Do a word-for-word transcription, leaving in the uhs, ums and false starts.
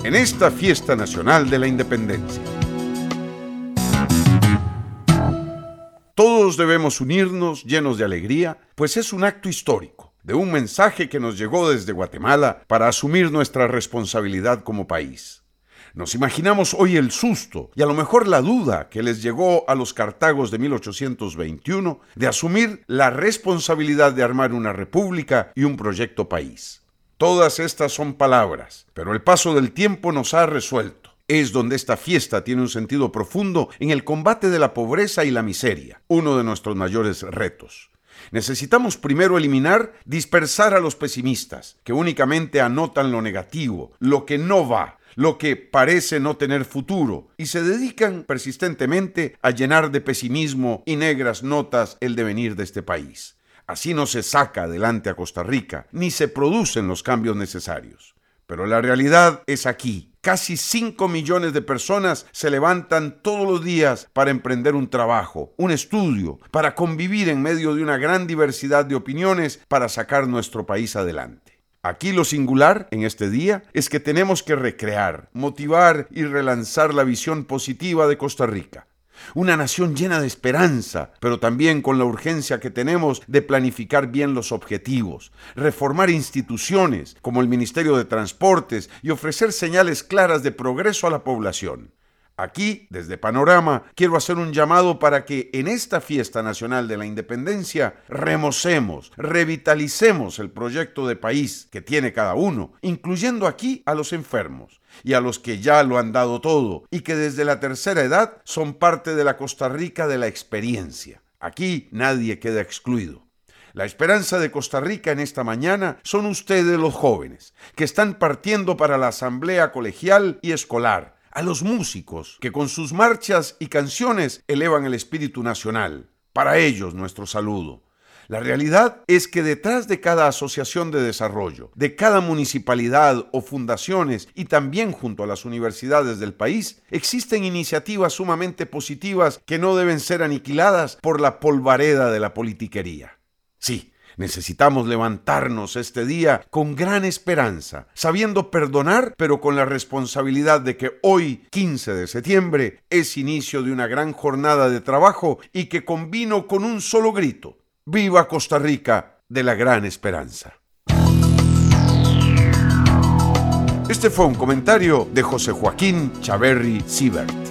en esta fiesta nacional de la independencia. Todos debemos unirnos llenos de alegría, pues es un acto histórico, de un mensaje que nos llegó desde Guatemala para asumir nuestra responsabilidad como país. Nos imaginamos hoy el susto y a lo mejor la duda que les llegó a los cartagos de mil ochocientos veintiuno de asumir la responsabilidad de armar una república y un proyecto país. Todas estas son palabras, pero el paso del tiempo nos ha resuelto. Es donde esta fiesta tiene un sentido profundo en el combate de la pobreza y la miseria, uno de nuestros mayores retos. Necesitamos primero eliminar, dispersar a los pesimistas, que únicamente anotan lo negativo, lo que no va, lo que parece no tener futuro, y se dedican persistentemente a llenar de pesimismo y negras notas el devenir de este país. Así no se saca adelante a Costa Rica, ni se producen los cambios necesarios. Pero la realidad es aquí. Casi cinco millones de personas se levantan todos los días para emprender un trabajo, un estudio, para convivir en medio de una gran diversidad de opiniones para sacar nuestro país adelante. Aquí lo singular en este día es que tenemos que recrear, motivar y relanzar la visión positiva de Costa Rica. Una nación llena de esperanza, pero también con la urgencia que tenemos de planificar bien los objetivos, reformar instituciones como el Ministerio de Transportes y ofrecer señales claras de progreso a la población. Aquí, desde Panorama, quiero hacer un llamado para que en esta fiesta nacional de la independencia remocemos, revitalicemos el proyecto de país que tiene cada uno, incluyendo aquí a los enfermos y a los que ya lo han dado todo y que desde la tercera edad son parte de la Costa Rica de la experiencia. Aquí nadie queda excluido. La esperanza de Costa Rica en esta mañana son ustedes los jóvenes, que están partiendo para la asamblea colegial y escolar, a los músicos que con sus marchas y canciones elevan el espíritu nacional. Para ellos nuestro saludo. La realidad es que detrás de cada asociación de desarrollo, de cada municipalidad o fundaciones y también junto a las universidades del país, existen iniciativas sumamente positivas que no deben ser aniquiladas por la polvareda de la politiquería. Sí, necesitamos levantarnos este día con gran esperanza, sabiendo perdonar, pero con la responsabilidad de que hoy, quince de septiembre, es inicio de una gran jornada de trabajo y que convino con un solo grito: ¡Viva Costa Rica de la gran esperanza! Este fue un comentario de José Joaquín Chaverri Siebert.